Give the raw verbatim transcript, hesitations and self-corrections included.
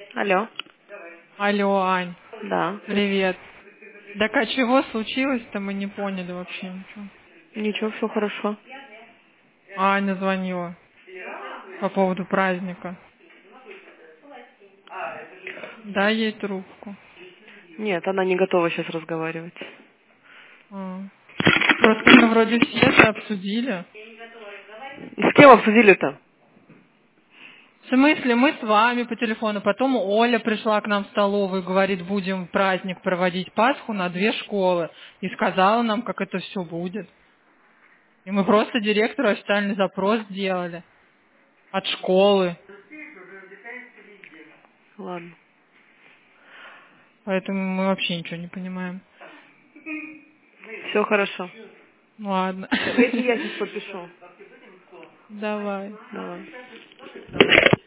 Алло. Алло, Ань. Да. Привет. Так а чего случилось-то, мы не поняли вообще ничего. Ничего, все хорошо. Аня звонила по поводу праздника. Дай ей трубку. Нет, она не готова сейчас разговаривать. А. Просто мы вроде все это обсудили. И с кем обсудили-то? В смысле, мы с вами по телефону, потом Оля пришла к нам в столовую, говорит, будем праздник проводить Пасху на две школы. И сказала нам, как это все будет. И мы просто директору официальный запрос сделали. От школы. Ладно. Поэтому мы вообще ничего не понимаем. Все хорошо. Ладно. Если я сейчас подпишу. Давай. Давай.